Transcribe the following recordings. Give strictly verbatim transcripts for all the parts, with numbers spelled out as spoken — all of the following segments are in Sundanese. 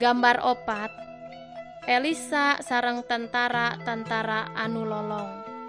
Gambar opat, Elisa sareng tentara-tentara anu lolong.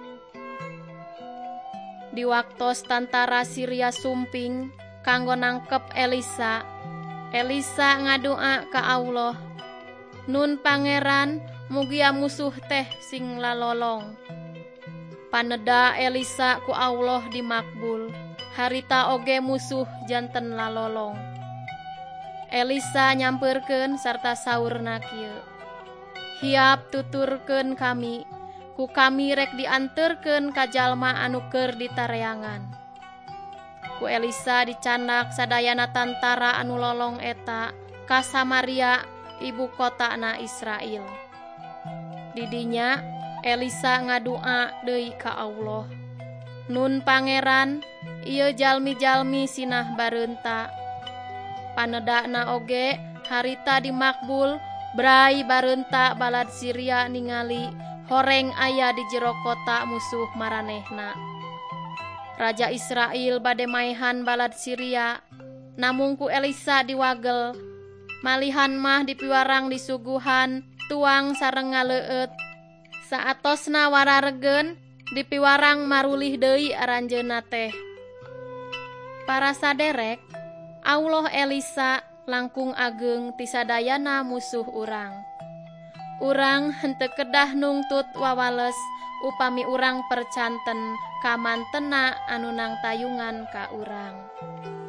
Di waktos tentara Syria sumping kanggo nangkep Elisa, Elisa ngadoa ka Allah, "Nun Pangeran, mugia musuh teh sing lalolong." Paneda Elisa ku Allah dimakbul, harita oge musuh janten lalolong. Elisa nyamperkeun sarta saurna kieu, "Hiap tuturkeun kami, ku kami rek dianterkeun ka jalma anu keur ditareangan." Ku Elisa dicandak sadayana tentara anu lolong eta ka Samaria, ibu kotana Israel. Di dinya Elisa ngadoa deui ka Allah, "Nun Pangeran, ieu jalmi-jalmi sinah bareunta." Panedana oge harita dimakbul, brai bareunta balad Syria ningali horeng aya di jero kota musuh maranehna. Raja Israel bade maehan balad Syria, namung ku Elisa diwagel, malihan mah dipiwarang disuguhan tuang sareng ngaleueut. Saatosna wararegeun dipiwarang marulih deui aranjeunna teh. Para saderek, Allah Elisa langkung ageung ti sadayana musuh urang. Urang henteu kedah nungtut wawales upami urang percanten ka mantena anu nangtayungan ka urang.